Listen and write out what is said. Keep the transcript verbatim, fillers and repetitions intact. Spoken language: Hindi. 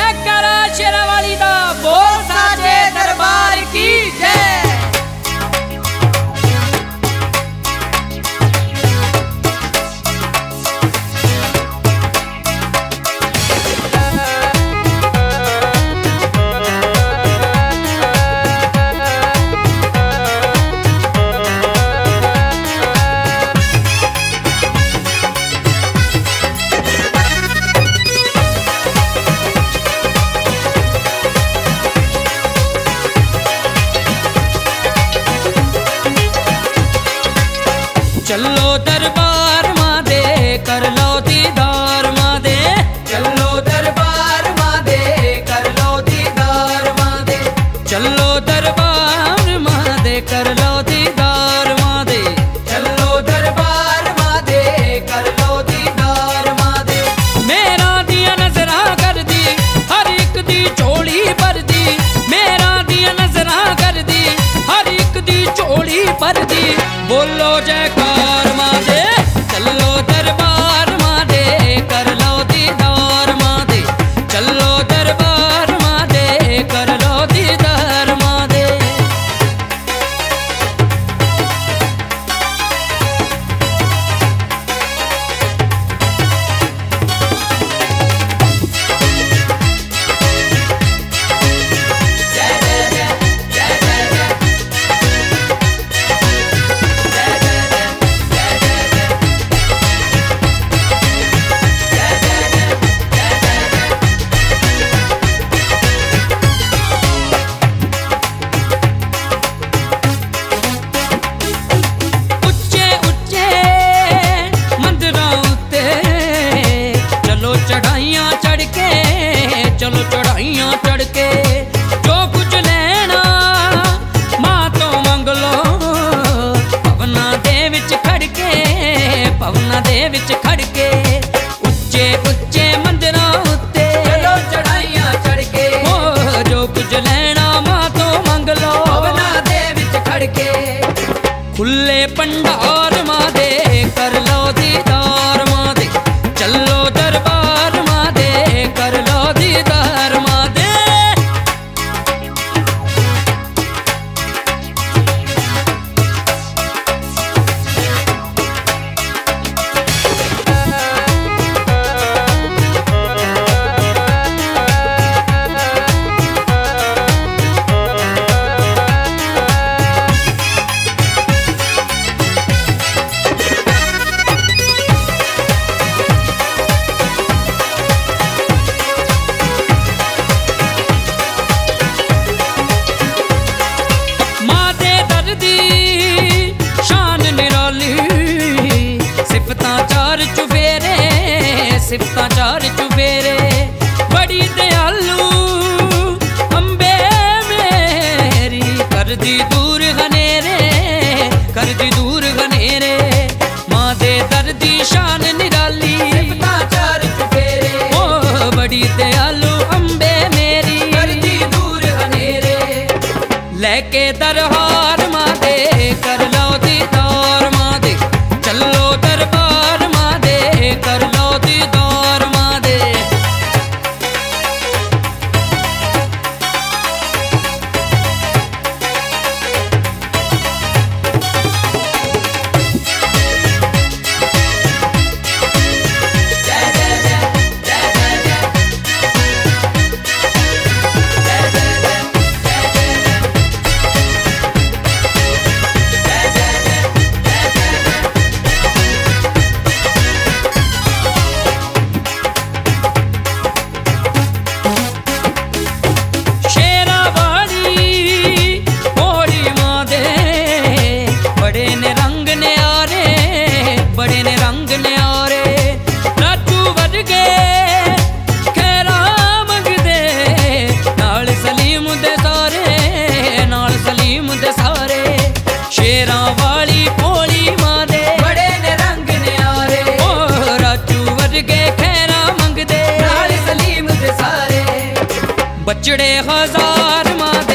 जयकारा शेरावाली दा बोल साचे दरबार की जय। चलो दरबार माँ दे कर लो दीदार माँ दे। चलो दरबार माँ दे कर लो दीदार माँ दे। चलो दरबार माँ दे कर लो दीदार माँ दे। चलो दरबार माँ दे कर लो दीदार माँ दे। मेरा दिया नजरा कर दी हर एक दी चोली भर दी। मेरा दिया नजरा कर दी हर एक दी चोली भर दी। बोलो जयकार माँ दे। चलो दरबार माँ दे कर लो दीदार माँ दे। चलो दरबार माँ दे कर लो दीदार माँ दे। चढ़ाइयाँ चढ़ के चलो चढ़ाइयाँ चढ़ के जो कुछ लेना माँ तो मंग लो। पवना दे विच खड़ के पवना दे विच खड़ के उच्चे उच्चे मंदिरां उत्ते चलो चढ़ाइयाँ चढ़ के ओ जो कुछ लेना माँ तो मंग लो। पवना दे विच खड़ के खुले भंडार माँ दे कर लो दीदार माँ दे। चलो दरबार माँ दे कर लो दीदार माँ दे। सिफता चार चुफेरे बड़ी दयालु अम्बे मेरी कर दी दूर घनेरे कर दी दूर घनेरे। माँ दे दर्दी शान निराली सिफता चार चुफेरे ओ बड़ी दयालु अम्बे मेरी कर दी दूर घनेरे। लेके दरबार माँ दे कर लो दीदार माँ दे। चलो दरबार माँ दे कर लो दीदार माँ दे। बचड़े हजार माँ